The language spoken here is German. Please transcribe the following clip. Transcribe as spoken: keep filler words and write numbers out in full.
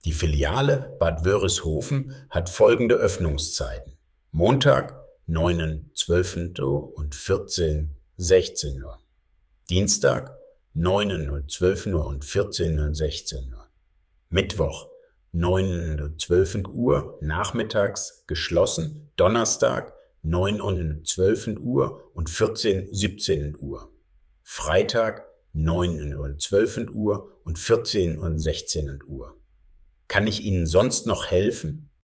Die Filiale Bad Wörishofen hat folgende Öffnungszeiten: Montag neun Uhr, zwölf Uhr und vierzehn, sechzehn Uhr. Dienstag neun Uhr, zwölf Uhr und vierzehn Uhr, sechzehn Uhr. Mittwoch neun Uhr, zwölf Uhr, nachmittags geschlossen. Donnerstag neun Uhr, zwölf Uhr und vierzehn, siebzehn Uhr. Freitag neun Uhr, zwölf Uhr und vierzehn und sechzehn Uhr. Kann ich Ihnen sonst noch helfen?